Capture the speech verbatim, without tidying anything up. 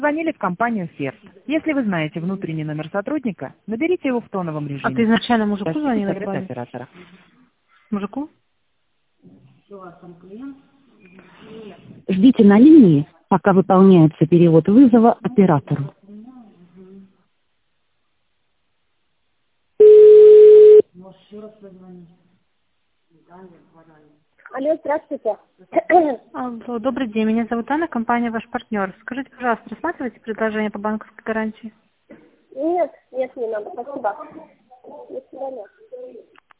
Звонили в компанию «Серд». Если вы знаете внутренний номер сотрудника, наберите его в тоновом режиме. А ты изначально мужику Дождитесь звонила, ответа Рыбаль? оператора. Мужику? Ждите на линии, пока выполняется перевод вызова оператору. Алло, здравствуйте. Алло, добрый день, меня зовут Анна, компания «Ваш партнер». Скажите, пожалуйста, рассматриваете предложение по банковской гарантии? Нет, нет, не надо, спасибо. До свидания.